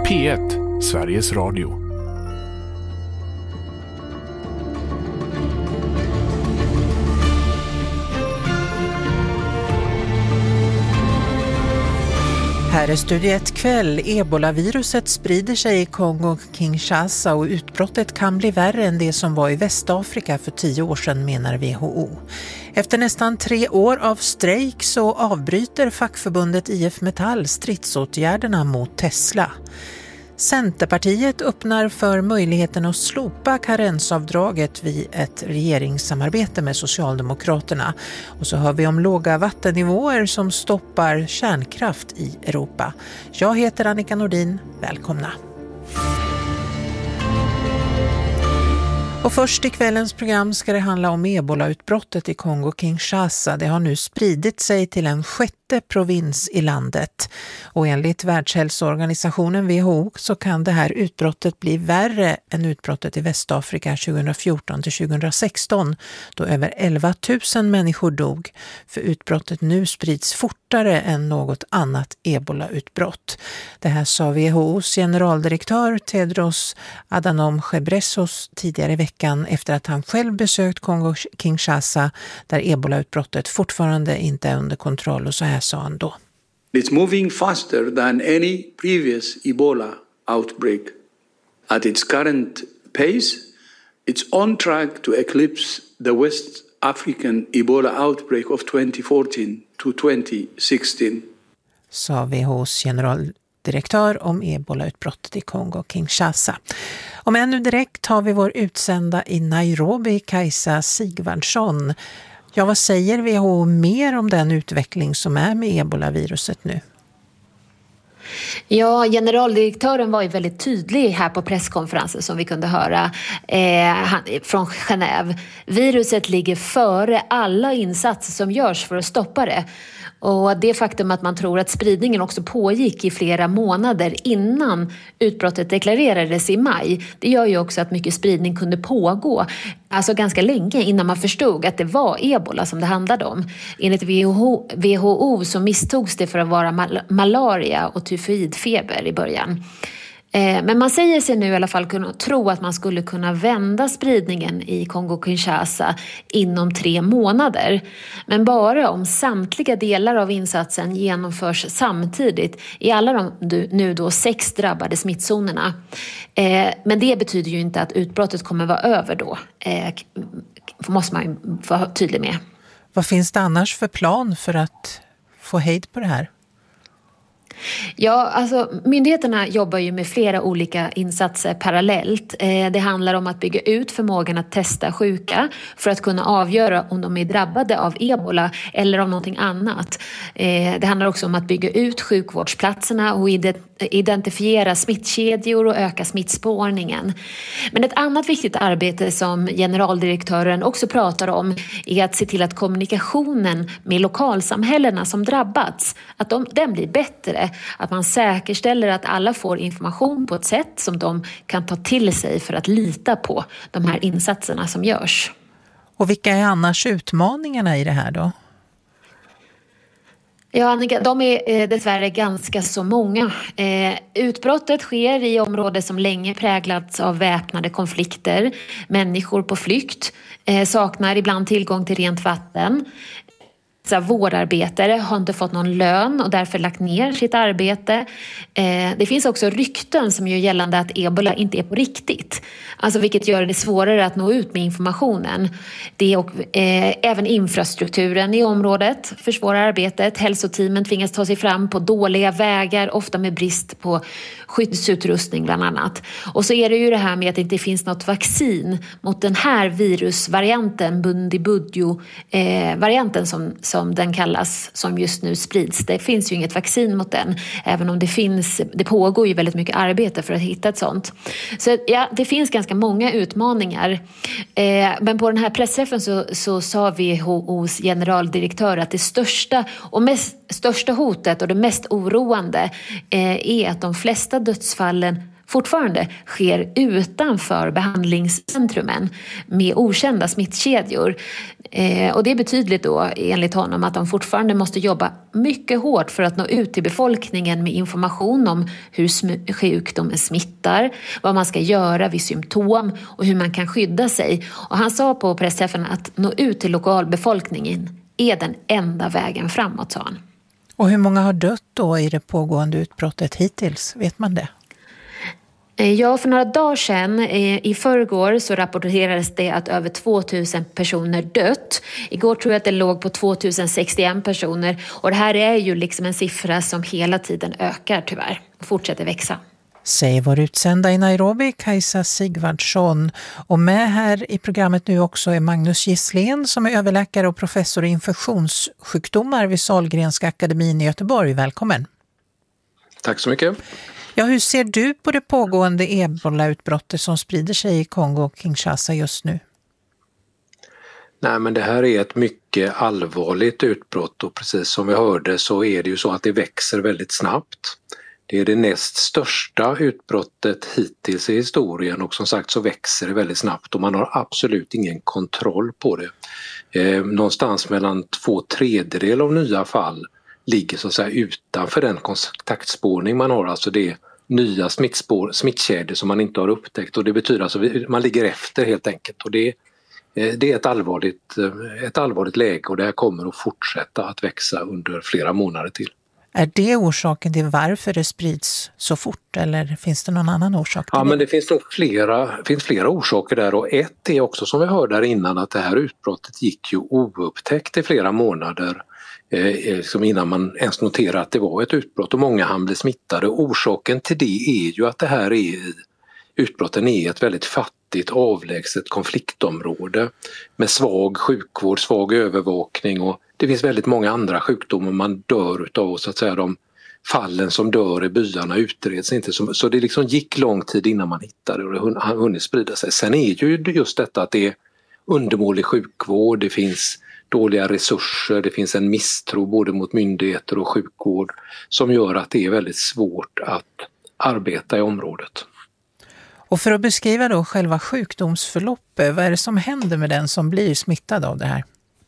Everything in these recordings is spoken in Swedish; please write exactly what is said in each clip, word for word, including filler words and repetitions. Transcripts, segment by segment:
P ett, Sveriges Radio. Här är Studio ett kväll. Ebola-viruset sprider sig i Kongo-Kinshasa och utbrottet kan bli värre än det som var i Västafrika för tio år sedan, menar W H O. Efter nästan tre år av strejk så avbryter fackförbundet I F Metall stridsåtgärderna mot Tesla. Centerpartiet öppnar för möjligheten att slopa karensavdraget vid ett regeringssamarbete med Socialdemokraterna. Och så hör vi om låga vattennivåer som stoppar kärnkraft i Europa. Jag heter Annika Nordin, välkomna. Och först i kvällens program ska det handla om Ebola-utbrottet i Kongo-Kinshasa. Det har nu spridit sig till en sjätte provins i landet. Och enligt Världshälsoorganisationen W H O så kan det här utbrottet bli värre än utbrottet i Västafrika tjugofjorton till tjugosexton, då över elva tusen människor dog. För utbrottet nu sprids fortare än något annat Ebola-utbrott. Det här sa W H O:s generaldirektör Tedros Adhanom Ghebreyesus tidigare i veckan efter att han själv besökt Kongo-Kinshasa där Ebola-utbrottet fortfarande inte är under kontroll, och så här sa han då. It's moving faster than any previous Ebola outbreak. At its current pace, it's on track to eclipse the West African Ebola outbreak of twenty fourteen to twenty sixteen. Sa W H O:s generaldirektör om Ebola-utbrottet i Kongo-Kinshasa. Och men nu direkt har vi vår utsända i Nairobi, Kajsa Sigvardsson. Ja, vad säger W H O mer om den utveckling som är med Ebola-viruset nu? Ja, generaldirektören var ju väldigt tydlig här på presskonferensen som vi kunde höra eh, från Genève. Viruset ligger före alla insatser som görs för att stoppa det. Och det faktum att man tror att spridningen också pågick i flera månader innan utbrottet deklarerades i maj, det gör ju också att mycket spridning kunde pågå, alltså ganska länge innan man förstod att det var ebola som det handlade om. Enligt W H O så misstogs det för att vara mal- malaria och tyfoidfeber i början. Men man säger sig nu i alla fall kunna tro att man skulle kunna vända spridningen i Kongo-Kinshasa inom tre månader. Men bara om samtliga delar av insatsen genomförs samtidigt i alla de nu då sex drabbade smittzonerna. Men det betyder ju inte att utbrottet kommer vara över då. Måste man ju vara tydlig med. Vad finns det annars för plan för att få hejd på det här? Ja, alltså myndigheterna jobbar ju med flera olika insatser parallellt. Eh, det handlar om att bygga ut förmågan att testa sjuka för att kunna avgöra om de är drabbade av ebola eller om någonting annat. Eh, det handlar också om att bygga ut sjukvårdsplatserna och identifiera smittkedjor och öka smittspårningen. Men ett annat viktigt arbete som generaldirektören också pratar om är att se till att kommunikationen med lokalsamhällena som drabbats, att de, den blir bättre. Att man säkerställer att alla får information på ett sätt som de kan ta till sig för att lita på de här insatserna som görs. Och vilka är annars utmaningarna i det här då? Ja, Annika, de är eh, dessvärre ganska så många. Eh, utbrottet sker i områden som länge präglats av väpnade konflikter. Människor på flykt eh, saknar ibland tillgång till rent vatten. Så vårdarbetare har inte fått någon lön och därför lagt ner sitt arbete. Eh, det finns också rykten som gör gällande att ebola inte är på riktigt. Alltså vilket gör det svårare att nå ut med informationen. Det är och, eh, även infrastrukturen i området försvårar arbetet. Hälsoteamen tvingas ta sig fram på dåliga vägar, ofta med brist på skyddsutrustning bland annat. Och så är det ju det här med att det inte finns något vaccin mot den här virusvarianten, Bundibugyo-varianten eh, som som den kallas, som just nu sprids. Det finns ju inget vaccin mot den, även om det finns, det pågår ju väldigt mycket arbete för att hitta ett sånt. Så ja, det finns ganska många utmaningar. Eh, men på den här pressträffen så, så sa W H O:s generaldirektör att det största och mest, största hotet och det mest oroande eh, är att de flesta dödsfallen fortfarande sker utanför behandlingscentrumen med okända smittkedjor. Eh, och det är betydligt då enligt honom att de fortfarande måste jobba mycket hårt för att nå ut till befolkningen med information om hur sm- sjukdomen smittar, vad man ska göra vid symptom och hur man kan skydda sig. Och han sa på pressträffen att nå ut till lokalbefolkningen är den enda vägen framåt, sa han. Och hur många har dött då i det pågående utbrottet hittills? Vet man det? Ja, för några dagar sedan, i förrgår, så rapporterades det att över tvåtusen personer dött. Igår tror jag att det låg på tvåtusen sextioen personer. Och det här är ju liksom en siffra som hela tiden ökar tyvärr och fortsätter växa. Säger vår utsända i Nairobi, Kajsa Sigvardsson. Och med här i programmet nu också är Magnus Gisslén som är överläkare och professor i infektionssjukdomar vid Sahlgrenska akademin i Göteborg. Välkommen. Tack så mycket. Ja, hur ser du på det pågående ebola-utbrottet som sprider sig i Kongo och Kinshasa just nu? Nej, men det här är ett mycket allvarligt utbrott och precis som vi hörde så är det ju så att det växer väldigt snabbt. Det är det näst största utbrottet hittills i historien och som sagt så växer det väldigt snabbt och man har absolut ingen kontroll på det. Eh, någonstans mellan två tredjedel av nya fall ligger så att säga utanför den kontaktspårning man har, alltså det är nya smittspår, smittkedjor som man inte har upptäckt och det betyder alltså att man ligger efter helt enkelt och det, det är ett allvarligt, ett allvarligt läge och det här kommer att fortsätta att växa under flera månader till. Är det orsaken till varför det sprids så fort eller finns det någon annan orsak till Ja, det? men det finns nog flera, finns flera orsaker där och ett är också som vi hörde där innan att det här utbrottet gick ju oupptäckt i flera månader. Eh, liksom innan man ens noterade att det var ett utbrott och många hann bli smittade. Orsaken till det är ju att det här är i, utbrotten är ett väldigt fattigt avlägset konfliktområde med svag sjukvård, svag övervakning och det finns väldigt många andra sjukdomar man dör utav så att säga de fallen som dör i byarna utreds inte så, så det liksom gick lång tid innan man hittade och det har hunnit sprida sig. Sen är ju just detta att det är undermålig sjukvård, det finns dåliga resurser, det finns en misstro både mot myndigheter och sjukvård som gör att det är väldigt svårt att arbeta i området. Och för att beskriva då själva sjukdomsförloppet, vad är det som händer med den som blir smittad av det här?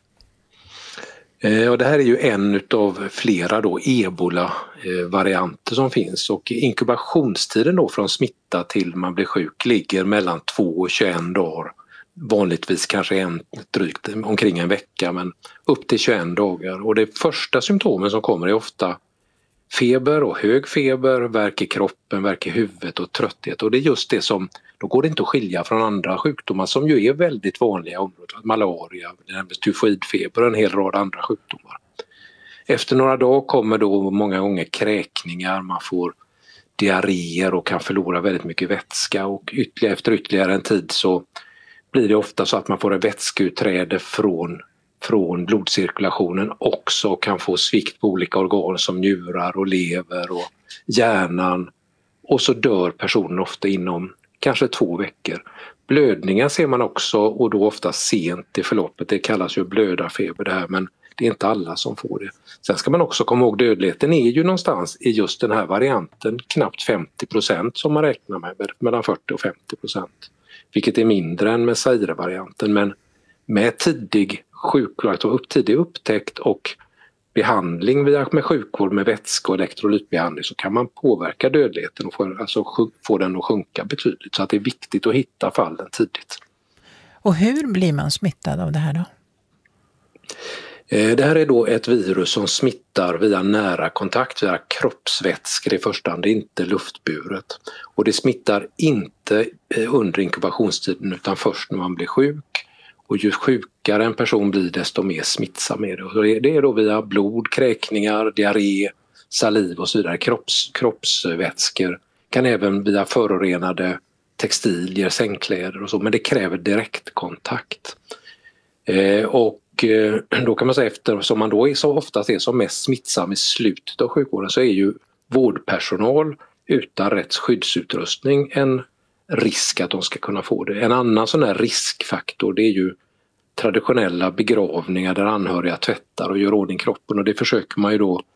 Eh, och det här är ju en av flera då ebola-varianter som finns och inkubationstiden då från smitta till man blir sjuk ligger mellan två och tjugoen dagar. Vanligtvis kanske en, drygt omkring en vecka men upp till tjugoen dagar och det första symptomen som kommer är ofta feber och hög feber, värk i kroppen, värk i huvudet och trötthet och det är just det som, då går det inte att skilja från andra sjukdomar som ju är väldigt vanliga i området, malaria, tyfoidfeber och en hel rad andra sjukdomar. Efter några dagar kommer då många gånger kräkningar, man får diarréer och kan förlora väldigt mycket vätska och ytterligare, efter ytterligare en tid så blir det ofta så att man får en vätskeutträde från, från blodcirkulationen också och kan få svikt på olika organ som njurar och lever och hjärnan och så dör personen ofta inom kanske två veckor. Blödningar ser man också och då ofta sent i förloppet, det kallas ju blödarfeber det här men det är inte alla som får det. Sen ska man också komma ihåg dödligheten är ju någonstans i just den här varianten knappt femtio procent som man räknar med, mellan fyrtio och femtio procent. Vilket är mindre än med Zaire-varianten men med tidig sjukvård, upp, tidig upptäckt och behandling via, med sjukvård med vätska och elektrolytbehandling så kan man påverka dödligheten och få, alltså, få den att sjunka betydligt så att det är viktigt att hitta fallen tidigt. Och hur blir man smittad av det här då? Det här är då ett virus som smittar via nära kontakt, via kroppsvätskor i första hand, det är inte luftburet. Och det smittar inte under inkubationstiden utan först när man blir sjuk. Och ju sjukare en person blir desto mer smittsam är det. Och det är då via blod, kräkningar, diarré, saliv och så vidare, Kropps, kroppsvätskor. Kan även via förorenade textilier, sängkläder och så, men det kräver direktkontakt. Eh, och då kan man säga eftersom man då är så oftast är som mest smittsam i slutet av sjukvården så är ju vårdpersonal utan rätt skyddsutrustning en risk att de ska kunna få det. En annan sån här riskfaktor det är ju traditionella begravningar där anhöriga tvättar och gör ordning kroppen och det försöker man ju då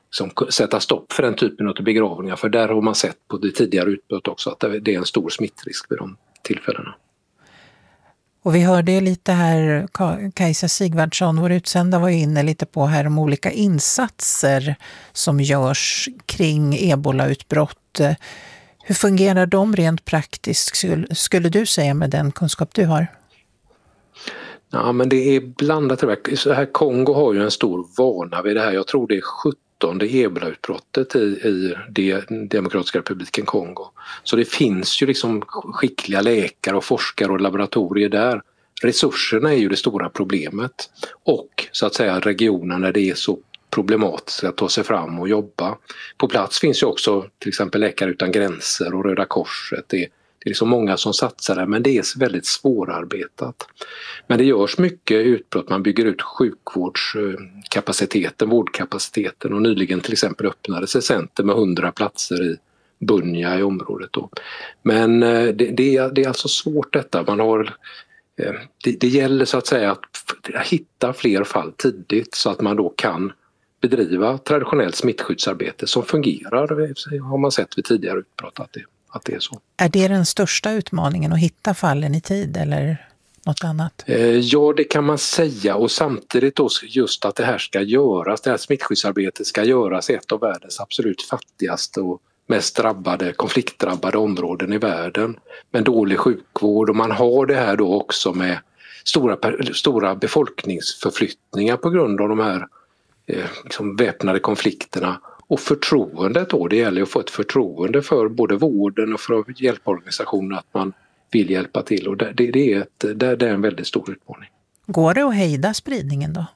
som sätta stopp för den typen av begravningar. För där har man sett på det tidigare utbrott också att det är en stor smittrisk vid de tillfällena. Och vi hörde lite här, Kajsa Sigvardsson, vår utsända, var inne lite på här om olika insatser som görs kring ebolautbrott. Hur fungerar de rent praktiskt, skulle du säga, med den kunskap du har? Ja, men det är blandat. Så här, Kongo har ju en stor vana vid det här. Jag tror det är sjuttonde ebolautbrottet i, i det, Demokratiska republiken Kongo. Så det finns ju liksom skickliga läkare och forskare och laboratorier där. Resurserna är ju det stora problemet. Och så att säga regionen när det är så problematiskt att ta sig fram och jobba. På plats finns ju också till exempel Läkare utan gränser och Röda korset. Det är, det är liksom många som satsar där, men det är väldigt svårarbetat. Men det görs mycket utbrott, man bygger ut sjukvårdskapaciteten, vårdkapaciteten, och nyligen till exempel öppnades ett center med hundra platser i Bunia i området då. Men det, det, är, det är alltså svårt detta, man har, det, det gäller så att säga att hitta fler fall tidigt så att man då kan bedriva traditionellt smittskyddsarbete som fungerar, har man sett vid tidigare utbrott att det, att det är så. Är det den största utmaningen, att hitta fallen i tid eller något annat? Ja, det kan man säga, och samtidigt då just att det här ska göras, det här smittskyddsarbetet ska göras i ett av världens absolut fattigaste och mest drabbade, konfliktdrabbade områden i världen med dålig sjukvård, och man har det här då också med stora, stora befolkningsförflyttningar på grund av de här eh, liksom väpnade konflikterna. Och förtroendet då, det gäller att få ett förtroende för både vården och för hjälporganisationer att man vill hjälpa till, och det, det, är, ett, det, det är en väldigt stor utmaning. Går det att hejda spridningen då?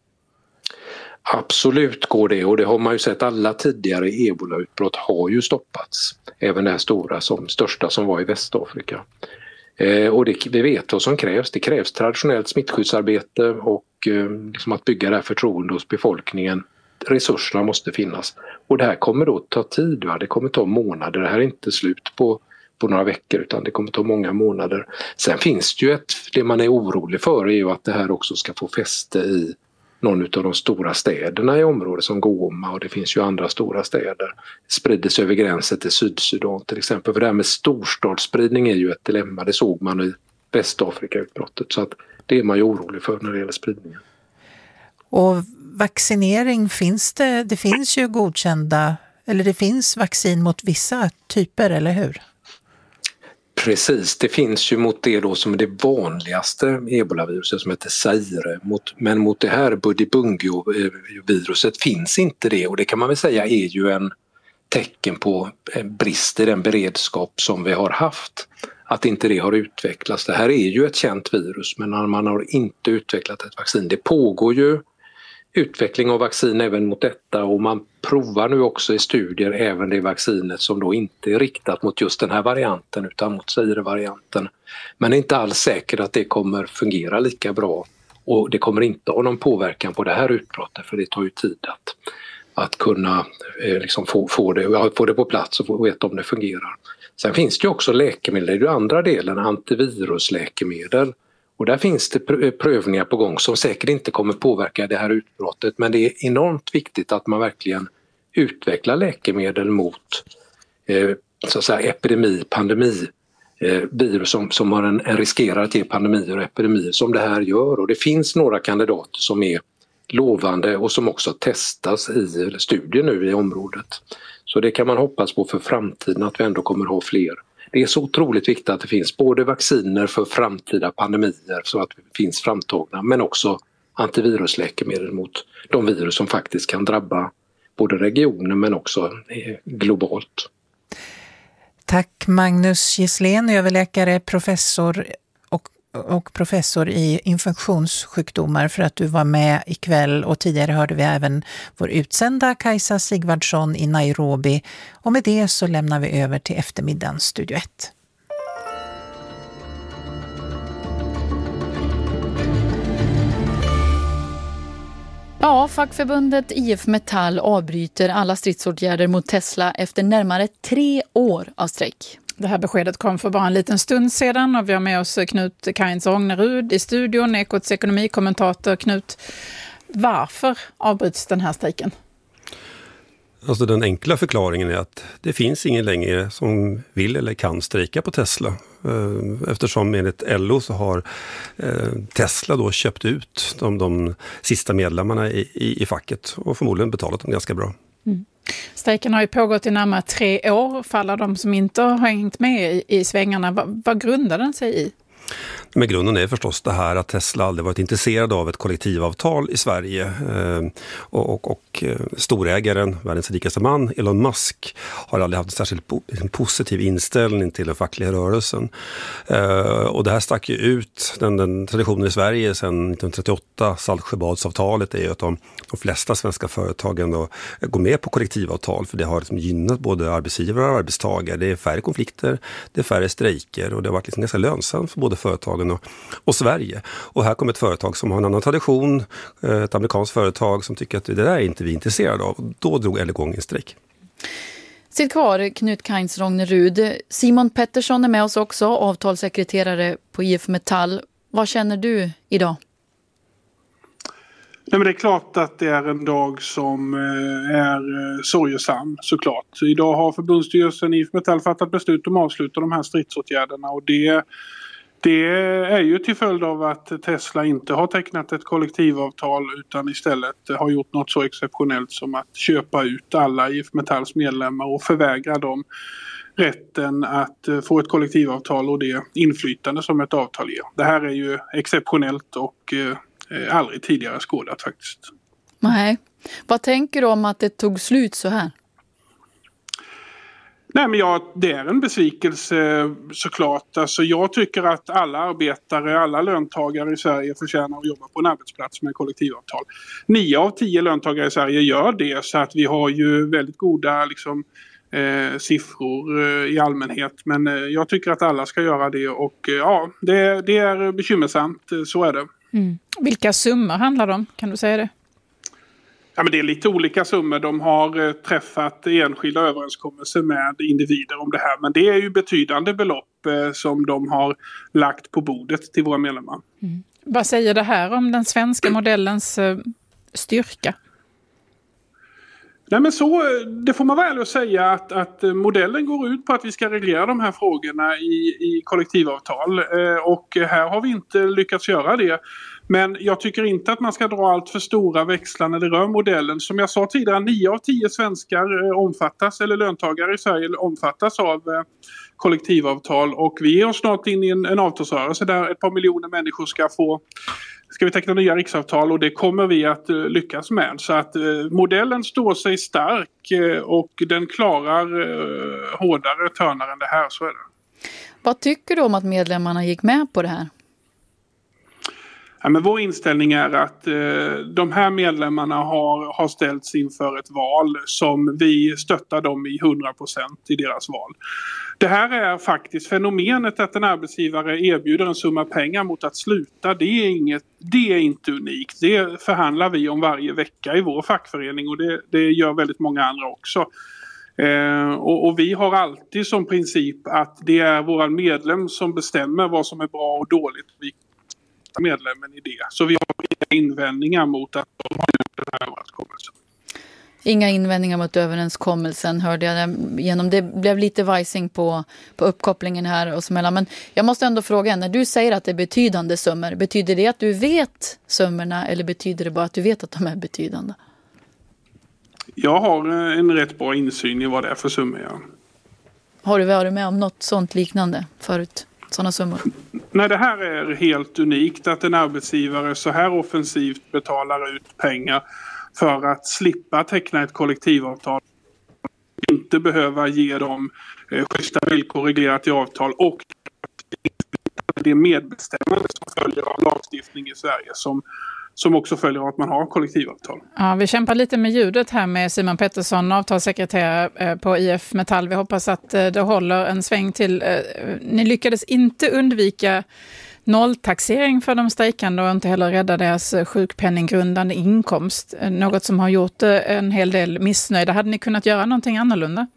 Absolut går det, och det har man ju sett, alla tidigare ebolautbrott har ju stoppats. Även det här stora, som, största som var i Västafrika. Eh, och det, vi vet vad som krävs. Det krävs traditionellt smittskyddsarbete och eh, liksom att bygga det här förtroende hos befolkningen. Resurserna måste finnas. Och det här kommer då ta tid, va? Det kommer ta månader. Det här är inte slut på, på några veckor, utan det kommer ta många månader. Sen finns det ju ett, det man är orolig för är ju att det här också ska få fäste i någon av de stora städerna i området som Goma, och det finns ju andra stora städer. Sprider sig över gränsen till Sydsudan till exempel. För det här med storstadsspridning är ju ett dilemma, det såg man i Västafrika-utbrottet. Så att det är man ju orolig för när det gäller spridningen. Och vaccinering, finns det, det finns ju godkända, eller det finns vaccin mot vissa typer, eller hur? Precis, det finns ju mot det då som är det vanligaste ebolaviruset som heter Zaire. Mot, men mot det här Budibugyo-viruset finns inte det, och det kan man väl säga är ju en tecken på en brist i den beredskap som vi har haft. Att inte det har utvecklats. Det här är ju ett känt virus, men man har inte utvecklat ett vaccin. Det pågår ju utveckling av vaccin även mot detta, och man provar nu också i studier även det vaccinet som då inte är riktat mot just den här varianten utan mot Zaire-varianten. Men det är inte alls säkert att det kommer fungera lika bra, och det kommer inte ha någon påverkan på det här utbrottet, för det tar ju tid att, att kunna eh, liksom få, få, det, få det på plats och få veta om det fungerar. Sen finns det ju också läkemedel, det är ju andra delen, antivirusläkemedel. Och där finns det prövningar på gång som säkert inte kommer påverka det här utbrottet, men det är enormt viktigt att man verkligen utvecklar läkemedel mot eh, så att säga epidemi, pandemi, eh, virus som, som har en, en riskerar att ge pandemier och epidemier som det här gör. Och det finns några kandidater som är lovande och som också testas i studier nu i området. Så det kan man hoppas på för framtiden, att vi ändå kommer ha fler. Det är så otroligt viktigt att det finns både vacciner för framtida pandemier så att det finns framtagna, men också antivirusläkemedel mot de virus som faktiskt kan drabba både regionen men också globalt. Tack Magnus Gisslén, överläkare, professor och, och professor i infektionssjukdomar, för att du var med ikväll, och tidigare hörde vi även vår utsända Kajsa Sigvardsson i Nairobi, och med det så lämnar vi över till eftermiddagens Studio ett. Ja, fackförbundet I F Metall avbryter alla stridsåtgärder mot Tesla efter närmare tre år av strejk. Det här beskedet kom för bara en liten stund sedan, och vi har med oss Knut Kainz-Ångnerud i studion, Ekots ekonomikommentator. Knut, varför avbryts den här strejken? Alltså den enkla förklaringen är att det finns ingen längre som vill eller kan strejka på Tesla. Eftersom enligt L O så har Tesla då köpt ut de, de sista medlemmarna i, i, i facket och förmodligen betalat dem ganska bra. Mm. Strejken har ju pågått i närmare tre år för alla de som inte har hängt med i, i svängarna. Va, vad grundar den sig i? Men grunden är förstås det här att Tesla aldrig varit intresserad av ett kollektivavtal i Sverige eh, och, och, och storägaren, världens rikaste man, Elon Musk, har aldrig haft en särskilt po- en positiv inställning till den fackliga rörelsen. Eh, och det här stack ju ut den, den traditionen i Sverige sedan nittonhundratrettioåtta, Saltsjöbadsavtalet, är ju att de, de flesta svenska företagen då går med på kollektivavtal, för det har liksom gynnat både arbetsgivare och arbetstagare. Det är färre konflikter, det är färre strejker och det har varit liksom ganska lönsamt för både företagen och, och Sverige. Och här kommer ett företag som har en annan tradition, ett amerikanskt företag som tycker att det där är inte vi intresserade av. Och då drog L igång en strejk. Sitt kvar, Knut Kainz Rognerud. Simon Pettersson är med oss också, avtalssekreterare på I F Metall. Vad känner du idag? Nej, men det är klart att det är en dag som är sorgesam, såklart. Idag har förbundsstyrelsen i I F Metall fattat beslut om att avsluta de här stridsåtgärderna, och det Det är ju till följd av att Tesla inte har tecknat ett kollektivavtal utan istället har gjort något så exceptionellt som att köpa ut alla I F Metalls medlemmar och förvägra dem rätten att få ett kollektivavtal och det inflytande som ett avtal ger. Det här är ju exceptionellt och eh, aldrig tidigare skådat faktiskt. Nej. Vad tänker du om att det tog slut så här? Nej, men ja, det är en besvikelse såklart. Alltså, jag tycker att alla arbetare, alla löntagare i Sverige förtjänar att jobba på en arbetsplats med kollektivavtal. Nio av tio löntagare i Sverige gör det, så att vi har ju väldigt goda liksom, eh, siffror eh, i allmänhet. Men eh, jag tycker att alla ska göra det, och eh, ja, det, det är bekymmersamt, så är det. Mm. Vilka summor handlar det om? Kan du säga det? Ja, men det är lite olika summor. De har eh, träffat enskilda överenskommelser med individer om det här. Men det är ju betydande belopp eh, som de har lagt på bordet till våra medlemmar. Mm. Vad säger det här om den svenska modellens eh, styrka? Nej, men så, det får man väl säga att, att modellen går ut på att vi ska reglera de här frågorna i, i kollektivavtal. Eh, och här har vi inte lyckats göra det. Men jag tycker inte att man ska dra allt för stora växlar när det rör modellen. Som jag sa tidigare, nio av tio svenskar omfattas, eller löntagare i Sverige omfattas av kollektivavtal. Och vi är snart in i en, en avtalsrörelse där ett par miljoner människor ska få, ska vi teckna nya riksavtal, och det kommer vi att uh, lyckas med. Så att uh, modellen står sig stark uh, och den klarar uh, hårdare törnar än det här, så är det. Vad tycker du om att medlemmarna gick med på det här? Ja, men vår inställning är att eh, de här medlemmarna har, har ställts inför ett val som vi stöttar dem i hundra procent i deras val. Det här är faktiskt fenomenet att en arbetsgivare erbjuder en summa pengar mot att sluta. Det är, inget, det är inte unikt. Det förhandlar vi om varje vecka i vår fackförening, och det, det gör väldigt många andra också. Eh, och, och vi har alltid som princip att det är våra medlem som bestämmer vad som är bra och dåligt. Vi medlemmen i det. Så vi har inga invändningar mot att de har gjort den här överenskommelsen. Inga invändningar mot överenskommelsen, hörde jag genom. Det blev lite vajsing på, på uppkopplingen här och smälla. Men jag måste ändå fråga, när du säger att det är betydande summor, betyder det att du vet summorna, eller betyder det bara att du vet att de är betydande? Jag har en rätt bra insyn i vad det är för summor. Ja. Har du varit med om något sånt liknande förut? Sådana summor? Nej, det här är helt unikt att en arbetsgivare så här offensivt betalar ut pengar för att slippa teckna ett kollektivavtal. Inte behöva ge dem eh, schyssta villkor reglerat i avtal, och det medbestämmande som följer av lagstiftning i Sverige som som också följer av att man har kollektivavtal. Ja, vi kämpar lite med ljudet här med Simon Pettersson, avtalssekreterare på I F Metall. Vi hoppas att det håller en sväng till. Ni lyckades inte undvika nolltaxering för de strejkande och inte heller rädda deras sjukpenninggrundande inkomst. Något som har gjort en hel del missnöjda. Hade ni kunnat göra någonting annorlunda?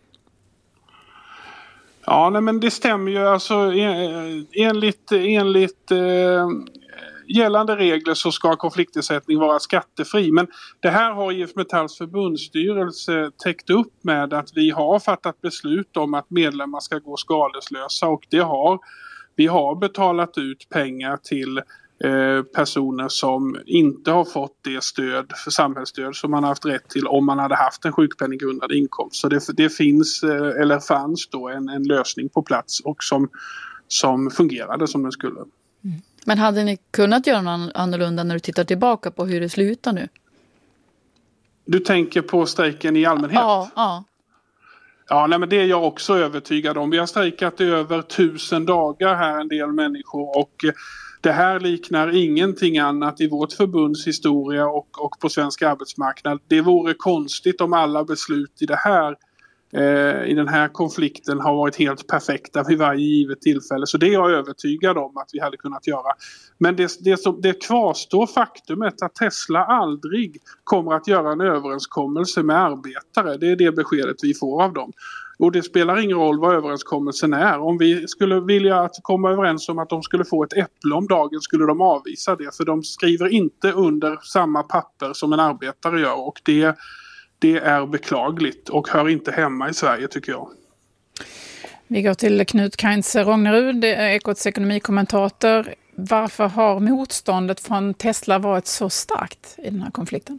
Ja, nej, men det stämmer ju. Alltså, enligt, enligt eh, gällande regler så ska konfliktersättning vara skattefri. Men det här har I F Metalls förbundsstyrelse täckt upp med att vi har fattat beslut om att medlemmar ska gå skadeslösa, och det har, vi har betalat ut pengar till personer som inte har fått det stöd för samhällsstöd som man har haft rätt till om man hade haft en sjukpenninggrundande inkomst. Så det, det finns, eller fanns då en, en lösning på plats och som, som fungerade som den skulle. Mm. Men hade ni kunnat göra något annorlunda när du tittar tillbaka på hur det slutar nu? Du tänker på strejken i allmänhet? Ja, ja. Ja, nej, men det är jag också övertygad om. Vi har strejkat i över tusen dagar här, en del människor, och det här liknar ingenting annat i vårt förbunds historia och, och på svensk arbetsmarknad. Det vore konstigt om alla beslut i det här eh, i den här konflikten har varit helt perfekta vid varje givet tillfälle. Så det är jag övertygad om att vi hade kunnat göra. Men det, det, som, det kvarstår faktumet att Tesla aldrig kommer att göra en överenskommelse med arbetare. Det är det beskedet vi får av dem. Och det spelar ingen roll vad överenskommelsen är. Om vi skulle vilja att komma överens om att de skulle få ett äpple om dagen skulle de avvisa det. För de skriver inte under samma papper som en arbetare gör. Och det, det är beklagligt och hör inte hemma i Sverige, tycker jag. Vi går till Knut Kainzer Rognerud, Ekots ekonomikommentator. Varför har motståndet från Tesla varit så starkt i den här konflikten?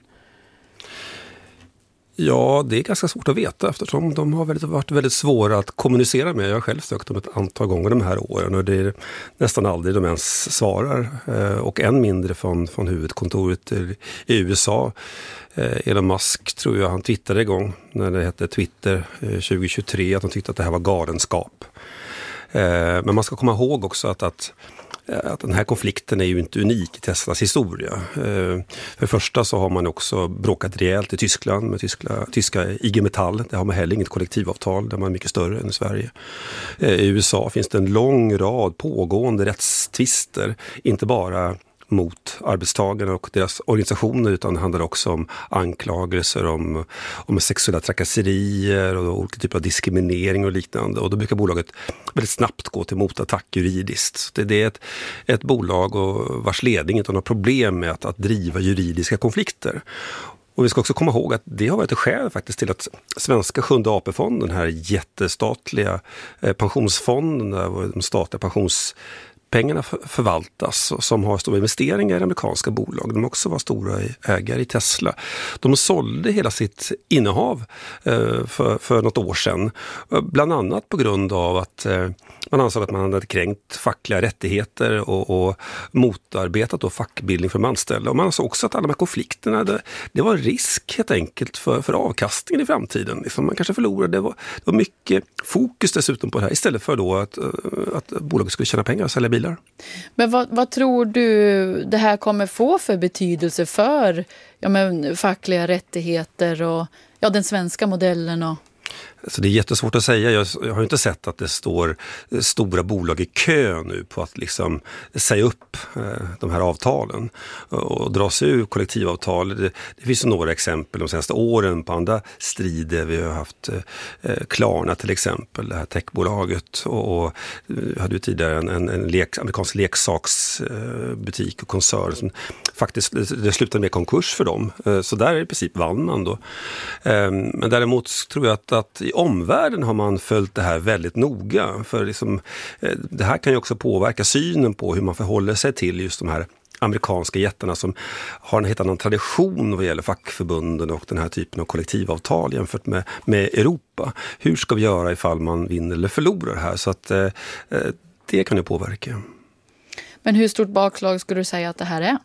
Ja, det är ganska svårt att veta eftersom de har väldigt, varit väldigt svåra att kommunicera med. Jag har själv sökt dem ett antal gånger de här åren och det är nästan aldrig de ens svarar. Och än mindre från, från huvudkontoret i U S A. Elon Musk tror jag han twittrade igång när det hette Twitter tjugo tjugotre att de tyckte att det här var galenskap. Men man ska komma ihåg också att, att att den här konflikten är ju inte unik i Teslas historia. För det första så har man också bråkat rejält i Tyskland med tyska, tyska I G Metall. Det har man heller inget kollektivavtal, där man är mycket större än i Sverige. I U S A finns det en lång rad pågående rättstvister, inte bara mot arbetstagarna och deras organisationer utan det handlar också om anklagelser om, om sexuella trakasserier och olika typer av diskriminering och liknande. Och då brukar bolaget väldigt snabbt gå till motattack juridiskt. Det, det är ett, ett bolag och vars ledning inte har några problem med att, att driva juridiska konflikter. Och vi ska också komma ihåg att det har varit ett skäl faktiskt till att svenska sjunde A P-fonden, den här jättestatliga eh, pensionsfonden, där de statliga pensions pengarna förvaltas och som har stora investeringar i amerikanska bolag. De också var stora ägare i Tesla. De sålde hela sitt innehav för, för något år sedan. Bland annat på grund av att man ansåg att man hade kränkt fackliga rättigheter och, och motarbetat då fackbildning för de anställda. Och man ansåg också att alla de här konflikterna, det, det var risk helt enkelt för, för avkastningen i framtiden. Liksom man kanske förlorade. Det var, det var mycket fokus dessutom på det här istället för då att, att bolaget skulle tjäna pengar och sälja bilar. Men vad, vad tror du det här kommer få för betydelse för ja, men, fackliga rättigheter och ja, den svenska modellen? Och... Så det är jättesvårt att säga. Jag, jag har inte sett att det står stora bolag i kö nu på att liksom säga upp eh, de här avtalen och dra sig ur kollektivavtal. Det, det finns några exempel de senaste åren på andra strider. Vi har haft eh, Klarna till exempel, det här techbolaget och, och vi hade ju tidigare en, en, en lek, amerikansk leksaksbutik eh, och koncern som faktiskt det slutade med konkurs för dem. Eh, så där i princip vann man då. Eh, men däremot tror jag att, att i omvärlden har man följt det här väldigt noga. För liksom, eh, det här kan ju också påverka synen på hur man förhåller sig till just de här amerikanska jättarna som har en helt annan tradition vad gäller fackförbunden och den här typen av kollektivavtal jämfört med, med Europa. Hur ska vi göra ifall man vinner eller förlorar här? Så att eh, det kan ju påverka. Men hur stort bakslag skulle du säga att det här är?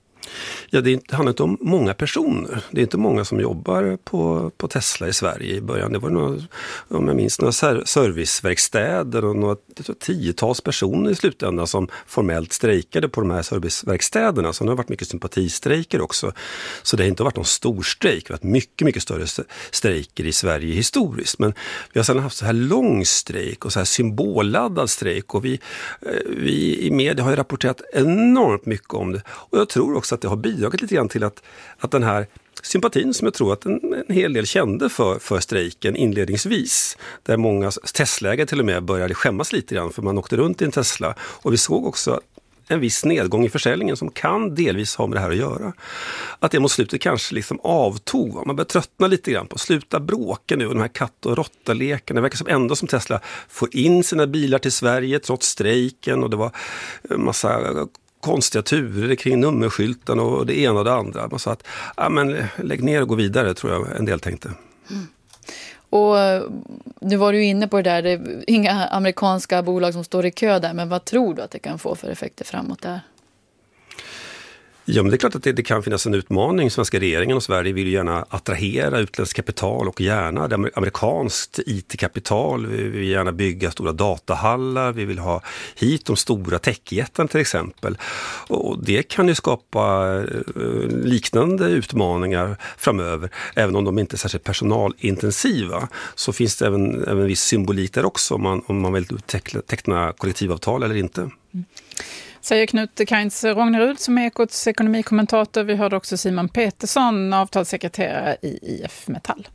Ja, det handlar inte om många personer. Det är inte många som jobbar på, på Tesla i Sverige i början. Det var några, om jag minns, några serviceverkstäder och några tiotals personer i slutändan som formellt strejkade på de här serviceverkstäderna. Så det har varit mycket sympatistrejker också. Så det har inte varit någon stor strejk. Det har varit mycket, mycket större strejker i Sverige historiskt. Men vi har sedan haft så här lång strejk och så här symbolladdad strejk. Och vi, vi i media har ju rapporterat enormt mycket om det. Och jag tror också att det har bidragit lite grann till att, att den här sympatin som jag tror att en, en hel del kände för, för strejken inledningsvis, där många Tesla-ägare till och med började skämmas lite grann för man åkte runt i en Tesla och vi såg också en viss nedgång i försäljningen som kan delvis ha med det här att göra. Att det mot slutet kanske liksom avtog. Man börjar tröttna lite grann på sluta bråka nu och de här katt- och råttaleken. Det verkar som ändå som Tesla får in sina bilar till Sverige trots strejken och det var en massa konstiga turer kring nummerskylten och det ena och det andra. Man sa att ja, men lägg ner och gå vidare, tror jag en del tänkte. Mm. Och nu var du inne på det där, det är inga amerikanska bolag som står i kö där, men vad tror du att det kan få för effekter framåt där? Ja, men det är klart att det, det kan finnas en utmaning. Svenska regeringen och Sverige vill ju gärna attrahera utländskt kapital och gärna det amerikanskt I T-kapital. Vi vill gärna bygga stora datahallar. Vi vill ha hit de stora techjättarna till exempel. Och det kan ju skapa liknande utmaningar framöver. Även om de inte är särskilt personalintensiva så finns det även, även viss symbolik där också om man, om man vill teckna, teckna kollektivavtal eller inte. Mm. Säger Knut Kainz Rognerud som är Ekots ekonomikommentator. Vi hörde också Simon Petersson, avtalssekreterare i I F Metall.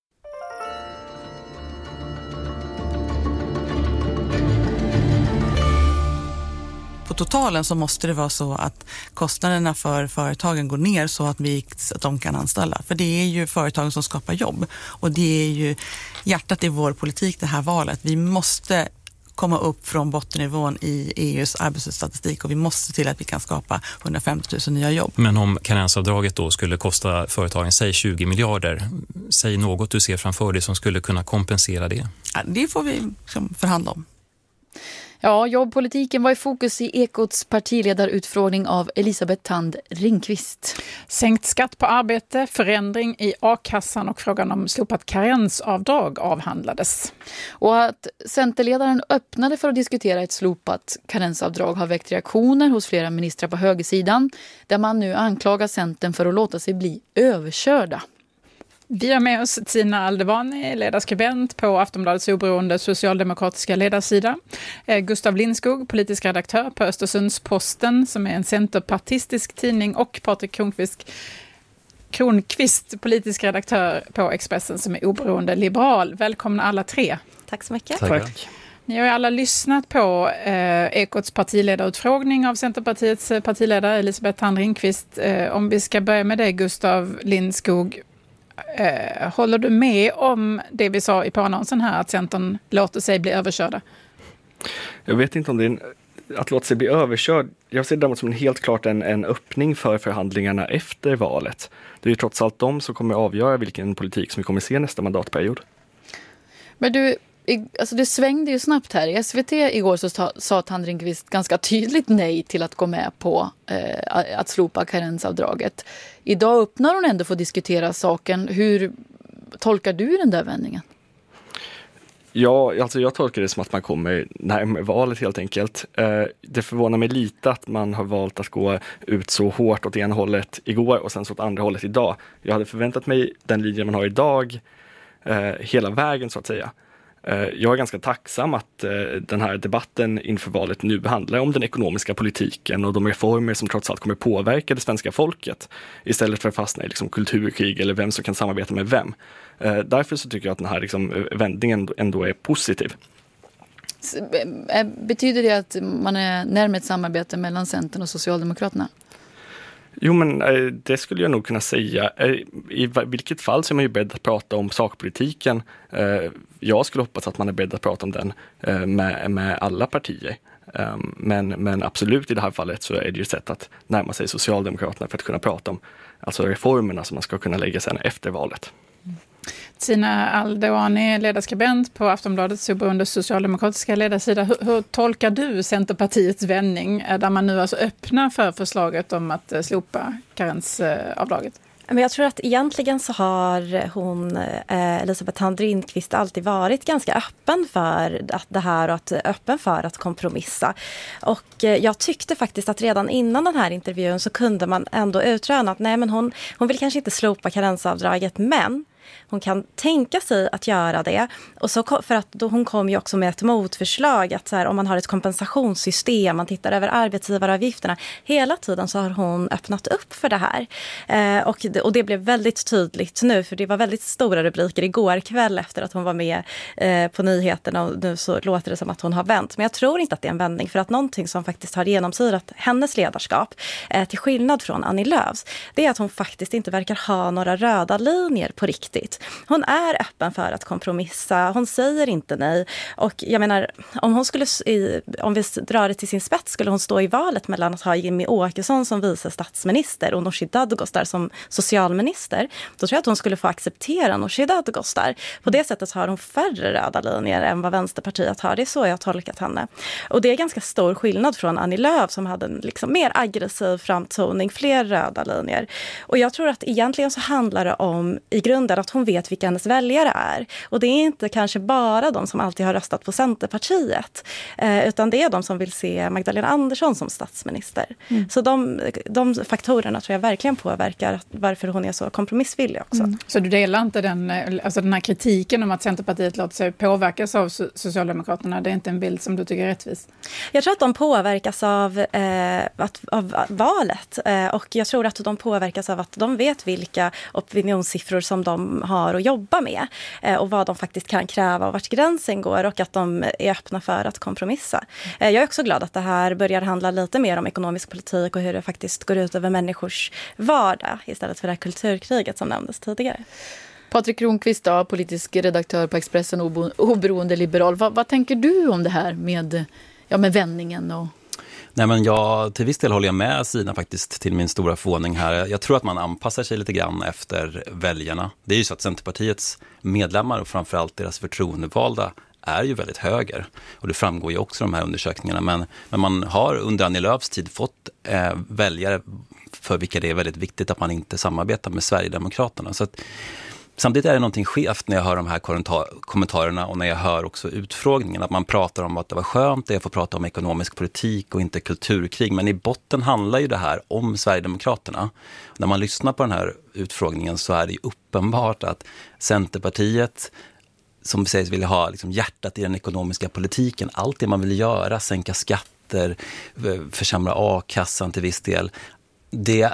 På totalen så måste det vara så att kostnaderna för företagen går ner så att, vi, att de kan anställa. För det är ju företagen som skapar jobb. Och det är ju hjärtat i vår politik det här valet. Vi måste komma upp från bottennivån i E U:s arbetslöshetsstatistik och vi måste se till att vi kan skapa hundrafemtio tusen nya jobb. Men om karensavdraget då skulle kosta företagen, säg tjugo miljarder, säg något du ser framför dig som skulle kunna kompensera det? Ja, det får vi liksom förhandla om. Ja, jobbpolitiken var i fokus i Ekots partiledarutfrågning av Elisabeth Thand Ringqvist. Sänkt skatt på arbete, förändring i a-kassan och frågan om slopat karensavdrag avhandlades. Och att Centerledaren öppnade för att diskutera ett slopat karensavdrag har väckt reaktioner hos flera ministrar på högersidan där man nu anklagar Centern för att låta sig bli överkörda. Vi har med oss Tina Aldevani, ledarskribent på Aftonbladets oberoende socialdemokratiska ledarsida. Gustav Lindskog, politisk redaktör på Östersundsposten som är en centerpartistisk tidning och Patrik Kronqvist, Kronqvist, politisk redaktör på Expressen som är oberoende liberal. Välkomna alla tre. Tack så mycket. Tack. Ni har ju alla lyssnat på eh, Ekots partiledarutfrågning av Centerpartiets partiledare Elisabeth Thand Ringqvist. Eh, om vi ska börja med dig, Gustav Lindskog. Eh, håller du med om det vi sa i påannonsen här, att Centern låter sig bli överkörda? Jag vet inte om det är en, att låta sig bli överkörd. Jag ser det däremot som en helt klart en, en öppning för förhandlingarna efter valet. Det är ju trots allt de som kommer avgöra vilken politik som vi kommer se nästa mandatperiod. Men du, alltså det svängde ju snabbt här. I S V T igår så sa, sa Thand Ringqvist ganska tydligt nej till att gå med på eh, att slopa karensavdraget. Idag öppnar hon ändå för att diskutera saken. Hur tolkar du den där vändningen? Ja, alltså jag tolkar det som att man kommer närmare valet helt enkelt. Eh, det förvånar mig lite att man har valt att gå ut så hårt åt ena hållet igår och sen så åt andra hållet idag. Jag hade förväntat mig den linjen man har idag eh, hela vägen så att säga. Jag är ganska tacksam att den här debatten inför valet nu handlar om den ekonomiska politiken och de reformer som trots allt kommer påverka det svenska folket istället för att fastna i liksom kulturkrig eller vem som kan samarbeta med vem. Därför så tycker jag att den här liksom vändningen ändå är positiv. Betyder det att man är närmare ett samarbete mellan Centern och Socialdemokraterna? Jo, men det skulle jag nog kunna säga. I vilket fall så är man ju beredd att prata om sakpolitiken. Jag skulle hoppas att man är beredd att prata om den med, med alla partier. Men, men absolut i det här fallet så är det ju ett sätt att närma sig Socialdemokraterna för att kunna prata om alltså reformerna som man ska kunna lägga sen efter valet. Tina Aldevani, ledarskribent på Aftonbladets oberoende socialdemokratiska ledarsida. Hur, hur tolkar du Centerpartiets vändning där man nu alltså öppnar för förslaget om att slopa karensavdraget? Men jag tror att egentligen så har hon, eh, Elisabeth Thand Ringqvist, alltid varit ganska öppen för att det här och att, öppen för att kompromissa. Och eh, jag tyckte faktiskt att redan innan den här intervjun så kunde man ändå utröna att nej, men hon, hon vill kanske inte slopa karensavdraget, men hon kan tänka sig att göra det. Och så, för att då, hon kom ju också med ett motförslag att så här, om man har ett kompensationssystem, man tittar över arbetsgivaravgifterna, hela tiden så har hon öppnat upp för det här. Eh, och, det, och det blev väldigt tydligt nu, för det var väldigt stora rubriker igår kväll efter att hon var med eh, på nyheterna, och nu så låter det som att hon har vänt. Men jag tror inte att det är en vändning, för att någonting som faktiskt har genomsyrat hennes ledarskap, eh, till skillnad från Annie Lööfs, det är att hon faktiskt inte verkar ha några röda linjer på riktigt. Hon är öppen för att kompromissa, hon säger inte nej. Och jag menar, om hon skulle, om vi drar det till sin spets, skulle hon stå i valet mellan att ha Jimmy Åkesson som vice statsminister och Nooshi Dadgostar som socialminister, då tror jag att hon skulle få acceptera Nooshi Dadgostar. På det sättet har hon färre röda linjer än vad Vänsterpartiet har. Det är så jag har tolkat henne. Och det är ganska stor skillnad från Annie Lööf som hade en liksom mer aggressiv framtoning, fler röda linjer. Och jag tror att egentligen så handlar det om i grunden att hon vet vilka hennes väljare är. Och det är inte kanske bara de som alltid har röstat på Centerpartiet, eh, utan det är de som vill se Magdalena Andersson som statsminister. Mm. Så de, de faktorerna tror jag verkligen påverkar varför hon är så kompromissvillig också. Mm. Så du delar inte den, alltså den här kritiken om att Centerpartiet låter sig påverkas av Socialdemokraterna? Det är inte en bild som du tycker är rättvis? Jag tror att de påverkas av, eh, att, av valet. Eh, och jag tror att de påverkas av att de vet vilka opinionssiffror som de har att jobba med. Eh, och vad de faktiskt kan kräva och vart gränsen går. Och att de är öppna för att kompromissa. Eh, jag är också glad att det här börjar handla lite mer om ekonomisk politik och hur det faktiskt går ut över människors vardag istället för det här kulturkriget som nämndes tidigare. Patrik Kronqvist, då, politisk redaktör på Expressen, oberoende liberal. Vad, vad tänker du om det här med, ja, med vändningen? Och... Nej, men jag, till viss del håller jag med Sina faktiskt, till min stora förvåning här. Jag tror att man anpassar sig lite grann efter väljarna. Det är ju så att Centerpartiets medlemmar och framförallt deras förtroendevalda är ju väldigt höger. Och det framgår ju också de här undersökningarna. Men, men man har under Annie Lööfs tid fått eh, väljare för vilka det är väldigt viktigt att man inte samarbetar med Sverigedemokraterna. Så att, samtidigt är det någonting skevt när jag hör de här kommentarerna och när jag hör också utfrågningen. Att man pratar om att det var skönt att jag får prata om ekonomisk politik och inte kulturkrig. Men i botten handlar ju det här om Sverigedemokraterna. När man lyssnar på den här utfrågningen så är det ju uppenbart att Centerpartiet, som sägs vilja ha liksom hjärtat i den ekonomiska politiken, allt det man vill göra, sänka skatter, försämra a-kassan till viss del, det,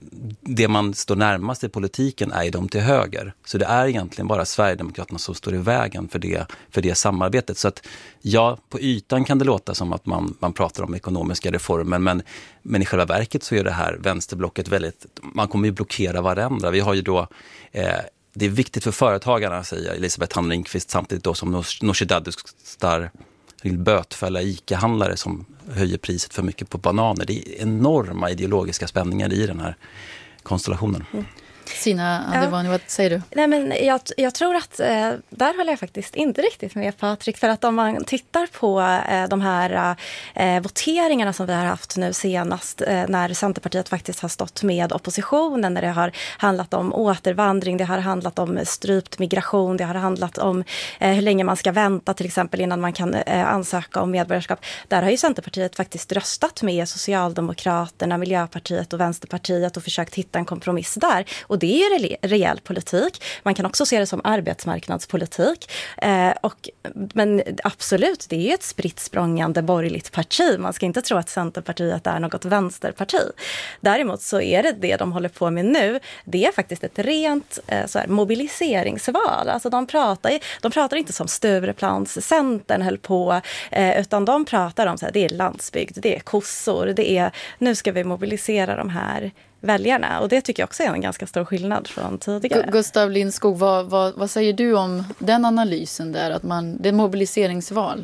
det man står närmast i politiken är ju de till höger. Så det är egentligen bara Sverigedemokraterna som står i vägen för det, för det samarbetet. Så att ja, på ytan kan det låta som att man, man pratar om ekonomiska reformer, men, men i själva verket så är det här vänsterblocket väldigt, man kommer ju blockera varandra. Vi har ju då eh, det är viktigt för företagarna, säger Elisabeth Thand Ringqvist, samtidigt då som Nooshi Dadgostar vill bötfälla ICA-handlare som höjer priset för mycket på bananer. Det är enorma ideologiska spänningar i den här konstellationen. Mm. Sina Adevani, ja. Vad säger du? Nej, men jag, jag tror att eh, där håller jag faktiskt inte riktigt med Patrik. För att om man tittar på eh, de här eh, voteringarna som vi har haft nu senast, eh, när Centerpartiet faktiskt har stått med oppositionen, när det har handlat om återvandring, det har handlat om strypt migration, det har handlat om eh, hur länge man ska vänta till exempel innan man kan eh, ansöka om medborgarskap. Där har ju Centerpartiet faktiskt röstat med Socialdemokraterna, Miljöpartiet och Vänsterpartiet och försökt hitta en kompromiss där. Och det är ju rejäl politik. Man kan också se det som arbetsmarknadspolitik. Eh, och, men absolut, det är ju ett spritt språngande borgerligt parti. Man ska inte tro att Centerpartiet är något vänsterparti. Däremot så är det det de håller på med nu. Det är faktiskt ett rent eh, så här, mobiliseringsval. Alltså de pratar, de pratar inte som Stureplanscentern höll på, eh, utan de pratar om så här, det är landsbygd, det är kossor, det är nu ska vi mobilisera de här väljarna. Och det tycker jag också är en ganska stor skillnad från tidigare. Gustav Lindskog, vad, vad, vad säger du om den analysen där? Att man, det är mobiliseringsval.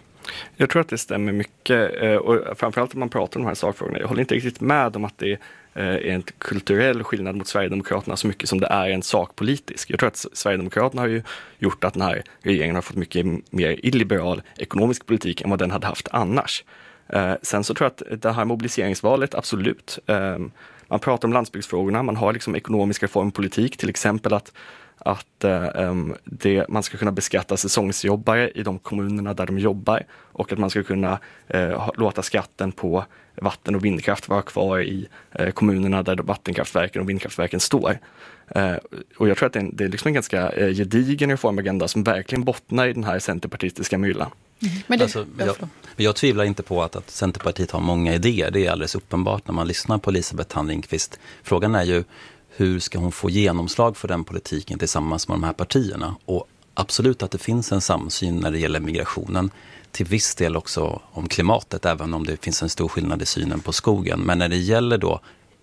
Jag tror att det stämmer mycket. Och framförallt om man pratar om de här sakfrågorna. Jag håller inte riktigt med om att det är en kulturell skillnad mot Sverigedemokraterna så mycket som det är en sakpolitisk. Jag tror att Sverigedemokraterna har ju gjort att den här regeringen har fått mycket mer illiberal ekonomisk politik än vad den hade haft annars. Sen så tror jag att det här mobiliseringsvalet, absolut. Man pratar om landsbygdsfrågorna, man har liksom ekonomisk reformpolitik, till exempel att, att um, det, man ska kunna beskatta säsongsjobbare i de kommunerna där de jobbar och att man ska kunna uh, låta skatten på vatten- och vindkraft vara kvar i uh, kommunerna där vattenkraftverken och vindkraftverken står. Eh, och jag tror att det är, en, det är liksom en ganska eh, gedigen reformagenda som verkligen bottnar i den här centerpartistiska myllan. Mm. Men det, alltså, jag, jag tvivlar inte på att, att Centerpartiet har många idéer. Det är alldeles uppenbart när man lyssnar på Elisabeth Thand Ringqvist. Frågan är ju hur ska hon få genomslag för den politiken tillsammans med de här partierna? Och absolut att det finns en samsyn när det gäller migrationen. Till viss del också om klimatet, även om det finns en stor skillnad i synen på skogen. Men när det gäller då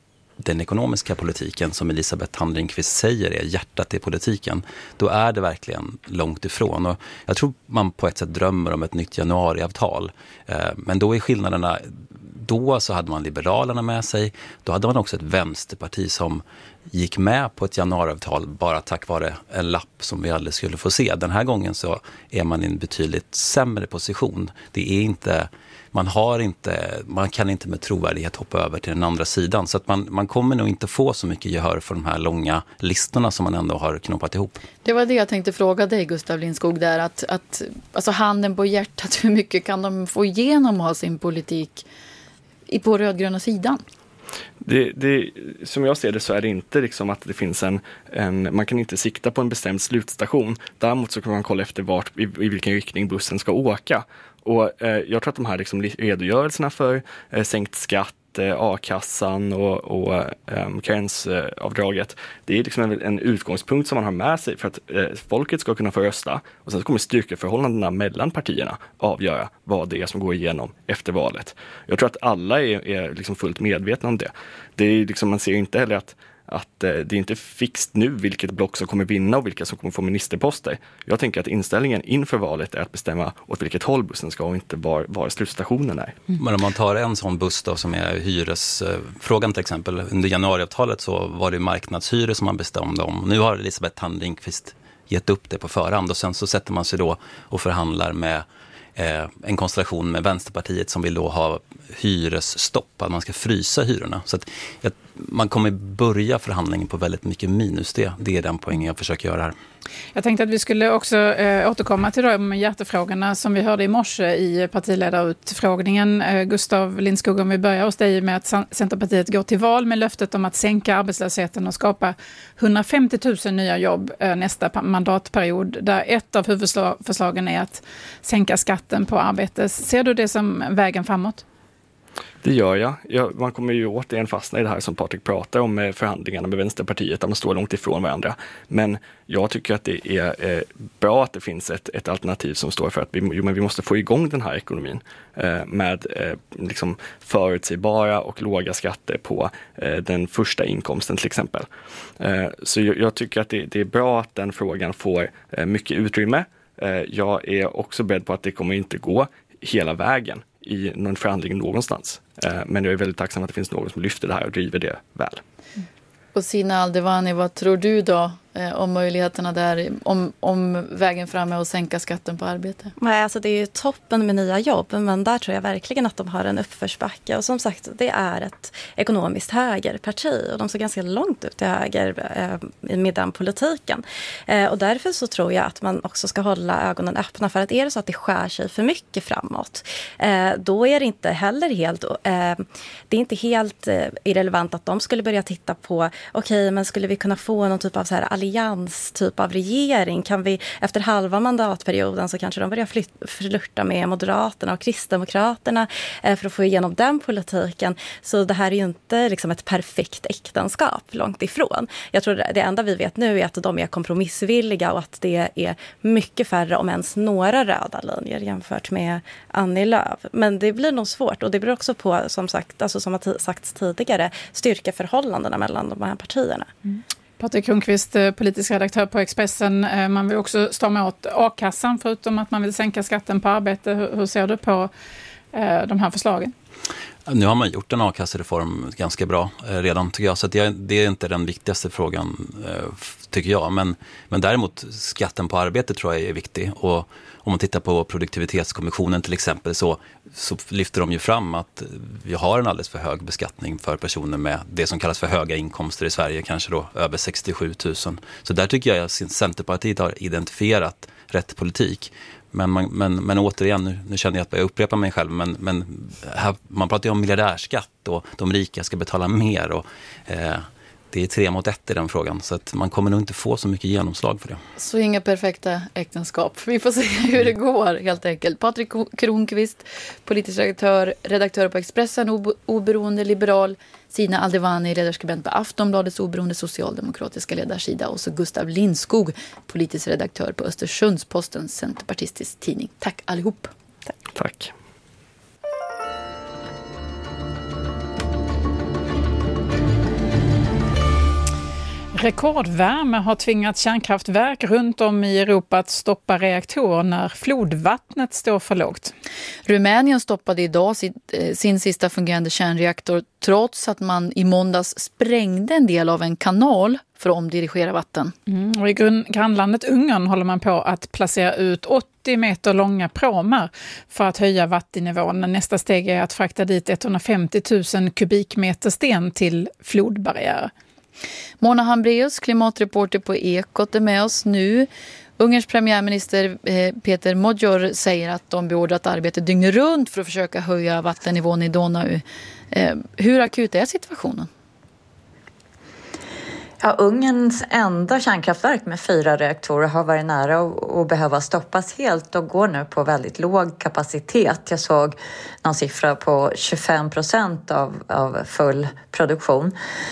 den ekonomiska politiken som Elisabeth Thand Ringqvist säger är hjärtat i politiken, då är det verkligen långt ifrån. Och jag tror man på ett sätt drömmer om ett nytt januariavtal. Men då är skillnaderna, då så hade man Liberalerna med sig, då hade man också ett vänsterparti som gick med på ett januariavtal bara tack vare en lapp som vi aldrig skulle få se. Den här gången så är man i en betydligt sämre position. Det är inte, man har inte, man kan inte med trovärdighet hoppa över till den andra sidan. Så att man, man kommer nog inte få så mycket gehör för de här långa listorna som man ändå har knoppat ihop. Det var det jag tänkte fråga dig, Gustav Lindskog, där att, att alltså handen på hjärtat, hur mycket kan de få igenom av sin politik i på rödgröna sidan? Det, det, som jag ser det så är det inte liksom att det finns en, en, man kan inte sikta på en bestämd slutstation. Däremot så kan man kolla efter vart, i, i vilken riktning bussen ska åka. Och eh, jag tror att de här liksom redogörelserna för eh, sänkt skatt, eh, a-kassan och, och eh, karensavdraget, det är liksom en, en utgångspunkt som man har med sig för att eh, folket ska kunna få rösta. Och sen kommer styrkeförhållandena mellan partierna avgöra vad det är som går igenom efter valet. Jag tror att alla är, är liksom fullt medvetna om det. Det är liksom, man ser inte heller att att eh, det är inte fixt nu vilket block som kommer vinna och vilka som kommer få ministerposter. Jag tänker att inställningen inför valet är att bestämma åt vilket håll bussen ska och inte var, var slutstationen är. Mm. Men om man tar en sån buss då som är hyresfrågan till exempel. Under januariavtalet så var det marknadshyror som man bestämde om. Nu har Elisabeth Thand Ringqvist gett upp det på förhand och sen så sätter man sig då och förhandlar med eh, en konstellation med Vänsterpartiet som vill då ha hyresstopp, att man ska frysa hyrorna. Så att jag, man kommer börja förhandlingen på väldigt mycket minus. Det, det är den poängen jag försöker göra här. Jag tänkte att vi skulle också eh, återkomma till de hjärtefrågorna som vi hörde i morse i partiledarutfrågningen. Eh, Gustav Lindskog, om vi börjar hos dig med att Centerpartiet går till val med löftet om att sänka arbetslösheten och skapa hundrafemtio tusen nya jobb eh, nästa mandatperiod, där ett av huvudförslagen är att sänka skatten på arbete. Ser du det som vägen framåt? Det gör jag. jag. Man kommer ju återigen fastna i det här som Patrik pratar om med förhandlingarna med Vänsterpartiet, där man står långt ifrån varandra. Men jag tycker att det är eh, bra att det finns ett, ett alternativ som står för att vi, jo, men vi måste få igång den här ekonomin eh, med eh, liksom förutsägbara och låga skatter på eh, den första inkomsten till exempel. Eh, så jag, jag tycker att det, det är bra att den frågan får eh, mycket utrymme. Eh, jag är också beredd på att det kommer inte gå hela vägen i någon förhandling någonstans. Eh, men jag är väldigt tacksam att det finns någon som lyfter det här och driver det väl. Och Sina Aldevani, vad tror du då eh, om möjligheterna där, om, om vägen fram är att sänka skatten på arbete? Nej, alltså det är ju toppen med nya jobb, men där tror jag verkligen att de har en uppförsbacke. Och som sagt, det är ett ekonomiskt högerparti och de står ganska långt ut till höger eh, med den politiken. Eh, och därför så tror jag att man också ska hålla ögonen öppna för att är det så att det skär sig för mycket framåt, eh, då är det inte heller helt, eh, det är inte helt eh, irrelevant att de skulle börja titta på okej, okay, men skulle vi kunna få någon typ av så här allians typ av regering? Kan vi efter halva mandatperioden så kanske de börjar flyt, flirta med Moderaterna och Kristdemokraterna eh, för att få igenom den politiken. Så det här är ju inte liksom ett perfekt äktenskap, långt ifrån. Jag tror det enda vi vet nu är att de är kompromissvilliga och att det är mycket färre om ens några röda linjer jämfört med Annie Lööf. Men det blir nog svårt och det beror också på, som sagt, alltså som har sagts tidigare, styrkeförhållandena mellan de här partierna. Mm. Patrik Kronqvist, politisk redaktör på Expressen. Man vill också strama åt a-kassan förutom att man vill sänka skatten på arbete. Hur, hur ser du på eh, de här förslagen? Nu har man gjort en a-kassereform ganska bra eh, redan tycker jag. Så att det, det är inte den viktigaste frågan eh, tycker jag. Men, men däremot skatten på arbete tror jag är viktig. Och om man tittar på produktivitetskommissionen till exempel så, så lyfter de ju fram att vi har en alldeles för hög beskattning för personer med det som kallas för höga inkomster i Sverige, kanske då över sextiosju tusen. Så där tycker jag att Centerpartiet har identifierat rätt politik. Men, man, men, men återigen, nu, nu känner jag att jag upprepar mig själv, men, men här, man pratar ju om miljardärskatt och de rika ska betala mer och eh, det är tre mot ett i den frågan, så att man kommer nog inte få så mycket genomslag för det. Så inga perfekta äktenskap. Vi får se hur det går helt enkelt. Patrik Kronqvist, politisk redaktör, redaktör på Expressen, ob- oberoende liberal. Sina Aldevani, ledarskribent på Aftonbladets oberoende socialdemokratiska ledarsida. Och så Gustav Lindskog, politisk redaktör på Östersundspostens centerpartistisk tidning. Tack allihop. Tack. Tack. Rekordvärme har tvingat kärnkraftverk runt om i Europa att stoppa reaktorer när flodvattnet står för lågt. Rumänien stoppade idag sin, sin sista fungerande kärnreaktor trots att man i måndags sprängde en del av en kanal för att omdirigera vatten. Mm, och i grunn, grannlandet Ungern håller man på att placera ut åttio meter långa pråmar för att höja vattennivån. Nästa steg är att frakta dit etthundrafemtio tusen kubikmeter sten till flodbarriärer. Mona Hambreus, klimatreporter på Ekot, är med oss nu. Ungerns premiärminister Peter Magyar säger att de beordrat arbete dygnet runt för att försöka höja vattennivån i Donau. Hur akut är situationen? Ja, Ungerns enda kärnkraftverk med fyra reaktorer har varit nära att behöva stoppas helt och går nu på väldigt låg kapacitet. Jag såg någon siffra på tjugofem procent av, av full produktion.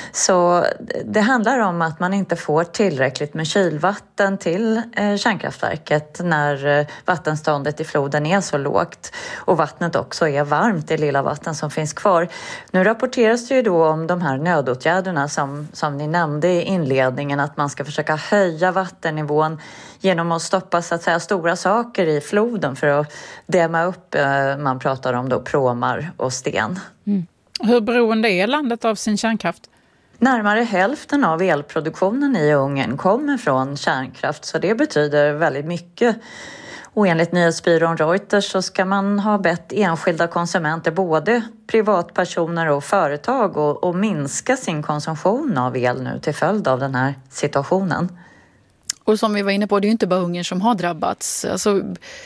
Så det handlar om att man inte får tillräckligt med kylvatten till eh, kärnkraftverket när eh, vattenståndet i floden är så lågt och vattnet också är varmt, det lilla vatten som finns kvar. Nu rapporteras det ju då om de här nödåtgärderna som, som ni nämnde i inledningen, att man ska försöka höja vattennivån genom att stoppa så att säga stora saker i floden för att dämma upp, eh, man pratar om då pråmar och sten. Mm. Hur beroende är landet av sin kärnkraft? Närmare hälften av elproduktionen i Ungern kommer från kärnkraft, så det betyder väldigt mycket. Och enligt nyhetsbyrån Reuters så ska man ha bett enskilda konsumenter, både privatpersoner och företag, och, och minska sin konsumtion av el nu till följd av den här situationen. Och som vi var inne på, det är ju inte bara Ungern som har drabbats. Alltså,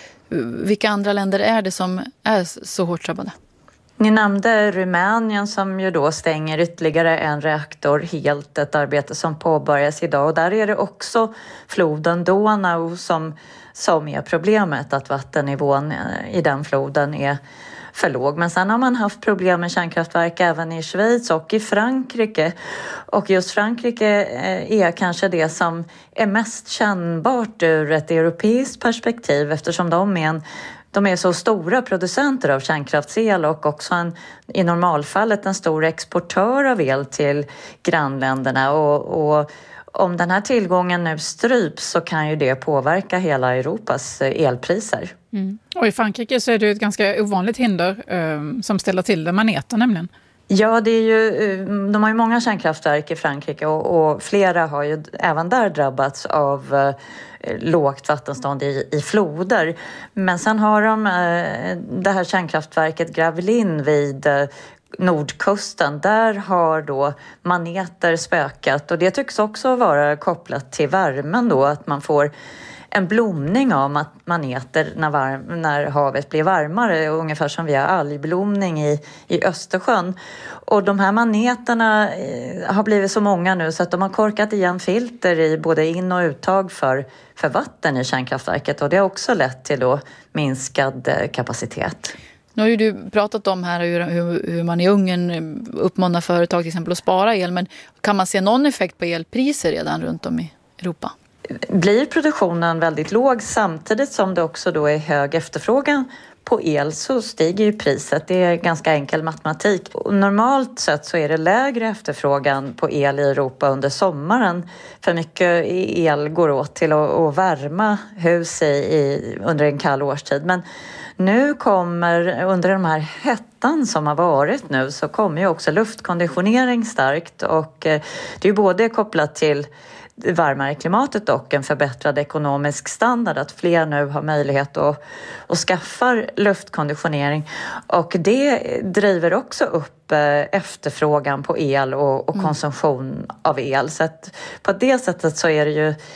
vilka andra länder är det som är så hårt drabbade? Ni nämnde Rumänien som ju då stänger ytterligare en reaktor helt, ett arbete som påbörjas idag. Och där är det också floden Donau som, som är problemet, att vattennivån i den floden är för låg. Men sen har man haft problem med kärnkraftverk även i Schweiz och i Frankrike. Och just Frankrike är kanske det som är mest kännbart ur ett europeiskt perspektiv, eftersom de är en De är så stora producenter av kärnkraftsel och också en, i normalfallet en stor exportör av el till grannländerna. Och, och om den här tillgången nu stryps så kan ju det påverka hela Europas elpriser. Mm. Och i Frankrike så är det ett ganska ovanligt hinder eh, som ställer till det, maneter nämligen. Ja, det är ju, de har ju många kärnkraftverk i Frankrike och, och flera har ju även där drabbats av eh, lågt vattenstånd i, i floder. Men sen har de eh, det här kärnkraftverket Gravelines vid eh, nordkusten. Där har då maneter spökat, och det tycks också vara kopplat till värmen då, att man får en blomning av maneter när, varm, när havet blir varmare, ungefär som vi har algblomning i, i Östersjön. Och de här maneterna eh, har blivit så många nu så att de har korkat igen filter i både in- och uttag för, för vatten i kärnkraftverket, och det har också lett till då minskad eh, kapacitet. Nu har ju du pratat om här hur, hur man i Ungern uppmanar företag till exempel att spara el, men kan man se någon effekt på elpriser redan runt om i Europa? Blir produktionen väldigt låg samtidigt som det också då är hög efterfrågan på el, så stiger ju priset. Det är ganska enkel matematik. Och normalt sett så är det lägre efterfrågan på el i Europa under sommaren. För mycket el går åt till att, att värma hus i, i, under en kall årstid. Men nu kommer, under de här hettan som har varit nu, så kommer ju också luftkonditionering starkt. Och det är ju både kopplat till varmare klimatet och en förbättrad ekonomisk standard, att fler nu har möjlighet att, att skaffa luftkonditionering, och det driver också upp efterfrågan på el och, och konsumtion av el. Så att på det sättet så är det ju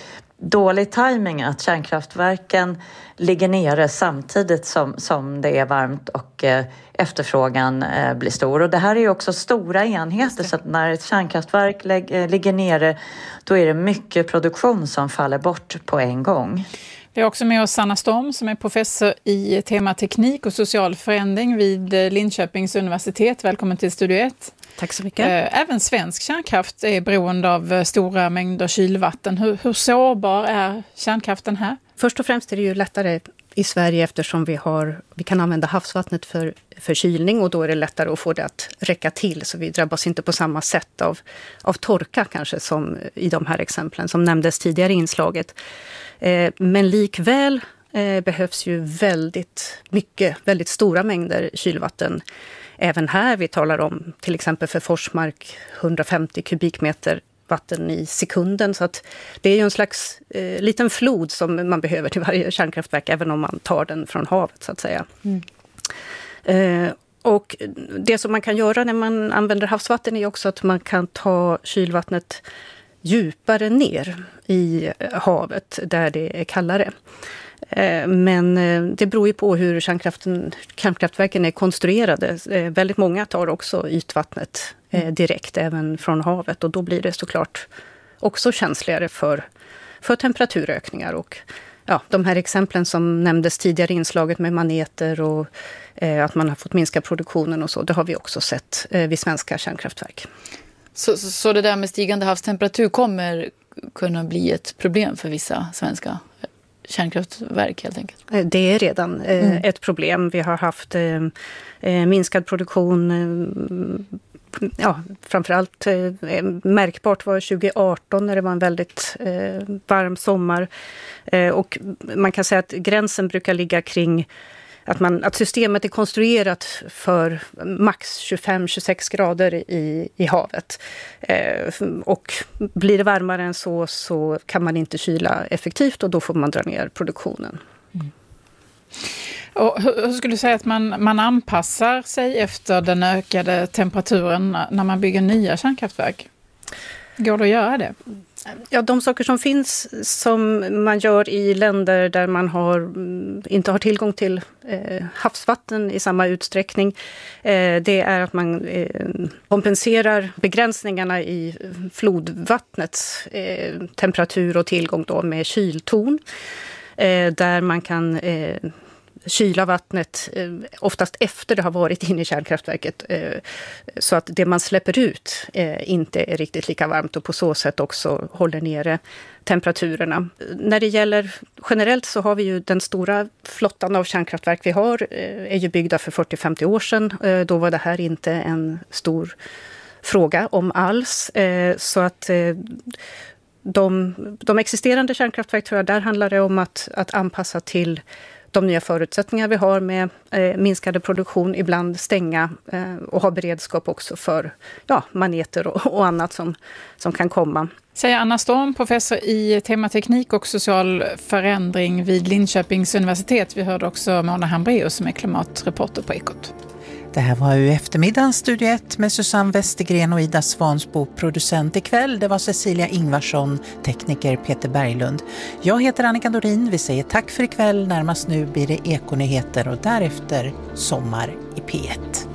dålig timing att kärnkraftverken ligger nere samtidigt som, som det är varmt och eh, efterfrågan eh, blir stor. Och det här är ju också stora enheter, så att när ett kärnkraftverk lägg, eh, ligger nere, då är det mycket produktion som faller bort på en gång. Vi har också med oss Sanna Storm som är professor i tema teknik och social förändring vid Linköpings universitet. Välkommen till Studio ett. Tack så mycket. Även svensk kärnkraft är beroende av stora mängder kylvatten. Hur, hur sårbar är kärnkraften här? Först och främst är det ju lättare i Sverige eftersom vi, har, vi kan använda havsvattnet för, för kylning, och då är det lättare att få det att räcka till, så vi drabbas inte på samma sätt av, av torka kanske som i de här exemplen som nämndes tidigare i inslaget. Eh, men likväl eh, behövs ju väldigt mycket, väldigt stora mängder kylvatten. Även här, vi talar om till exempel för Forsmark hundrafemtio kubikmeter vatten i sekunden, så att det är ju en slags eh, liten flod som man behöver till varje kärnkraftverk, även om man tar den från havet så att säga. Mm. Eh, och det som man kan göra när man använder havsvatten är också att man kan ta kylvattnet djupare ner i havet där det är kallare. Men det beror ju på hur kärnkraften, kärnkraftverken är konstruerade. Väldigt många tar också ytvattnet direkt även från havet, och då blir det såklart också känsligare för, för temperaturökningar. Och ja, de här exemplen som nämndes tidigare i inslaget med maneter och eh, att man har fått minska produktionen och så, det har vi också sett eh, vid svenska kärnkraftverk. Så, så, så det där med stigande havstemperatur kommer kunna bli ett problem för vissa svenska kärnkraftverk helt enkelt? Det är redan eh, mm. ett problem. Vi har haft eh, minskad produktion, eh, ja, framförallt eh, märkbart var tjugo arton när det var en väldigt eh, varm sommar. Eh, och man kan säga att gränsen brukar ligga kring att, man, att systemet är konstruerat för max tjugofem till tjugosex grader i, i havet. Eh, och blir det varmare än så så kan man inte kyla effektivt, och då får man dra ner produktionen. Mm. Och hur, hur skulle du säga att man, man anpassar sig efter den ökade temperaturen när man bygger nya kärnkraftverk? Går det att göra det? Ja, de saker som finns som man gör i länder där man har, inte har tillgång till eh, havsvatten i samma utsträckning, eh, det är att man eh, kompenserar begränsningarna i flodvattnets eh, temperatur och tillgång då med kyltorn, eh, där man kan eh, kyla vattnet eh, oftast efter det har varit inne i kärnkraftverket, eh, så att det man släpper ut eh, inte är riktigt lika varmt, och på så sätt också håller nere temperaturerna. När det gäller generellt så har vi ju den stora flottan av kärnkraftverk vi har eh, är ju byggda för fyrtio till femtio år sedan. Eh, då var det här inte en stor fråga om alls, eh, så att eh, de, de existerande kärnkraftverk, tror jag, där handlar det om att, att anpassa till de nya förutsättningar vi har med eh, minskade produktion, ibland stänga eh, och ha beredskap också för ja, maneter och, och annat som, som kan komma. Säger Anna Storm, professor i tema teknik och social förändring vid Linköpings universitet. Vi hörde också Mona Hambreus som är klimatreporter på Ekot. Det här var ju eftermiddagens Studio ett med Susanne Westergren och Ida Svansbo, producent ikväll. Det var Cecilia Ingvarsson, tekniker Peter Berglund. Jag heter Annika Dorin, vi säger tack för ikväll. Närmast nu blir det Ekonyheter och därefter Sommar i P ett.